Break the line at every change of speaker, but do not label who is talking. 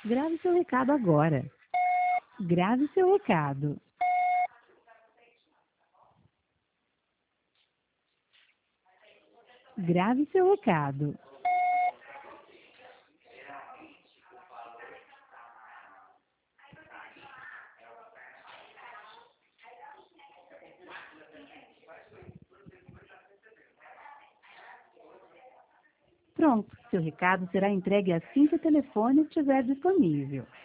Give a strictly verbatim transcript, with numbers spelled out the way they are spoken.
Grave seu recado agora. Grave seu recado. Grave seu recado. Pronto, seu recado será entregue assim que o telefone estiver disponível.